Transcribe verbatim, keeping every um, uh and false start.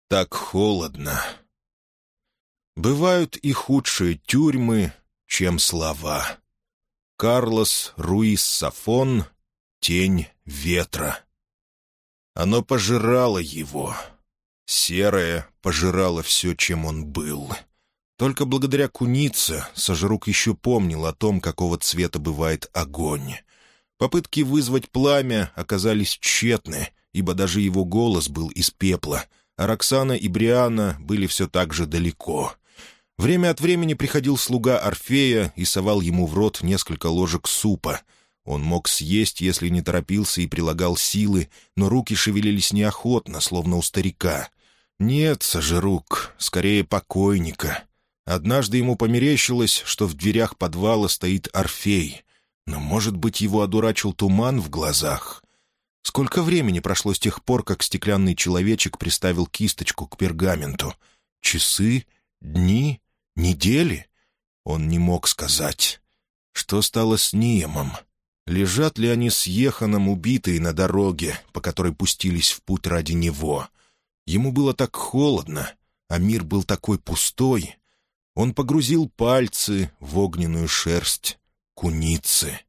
так холодно. Бывают и худшие тюрьмы, чем слова. Карлос Руис Сафон «Тень ветра». Оно пожирало его. Серое пожирало все, чем он был. Только благодаря кунице Сожрук еще помнил о том, какого цвета бывает огонь. Попытки вызвать пламя оказались тщетны, ибо даже его голос был из пепла, а Роксана и Брианна были все так же далеко. Время от времени приходил слуга Орфея и совал ему в рот несколько ложек супа. Он мог съесть, если не торопился и прилагал силы, но руки шевелились неохотно, словно у старика. Нет, Сожрук, скорее покойника. Однажды ему померещилось, что в дверях подвала стоит Орфей. Но, может быть, его одурачил туман в глазах? Сколько времени прошло с тех пор, как стеклянный человечек приставил кисточку к пергаменту? Часы? Дни? Недели? Он не мог сказать. Что стало с Ниемом? Лежат ли они с Йеханом убитые на дороге, по которой пустились в путь ради него? Ему было так холодно, а мир был такой пустой. Он погрузил пальцы в огненную шерсть куницы.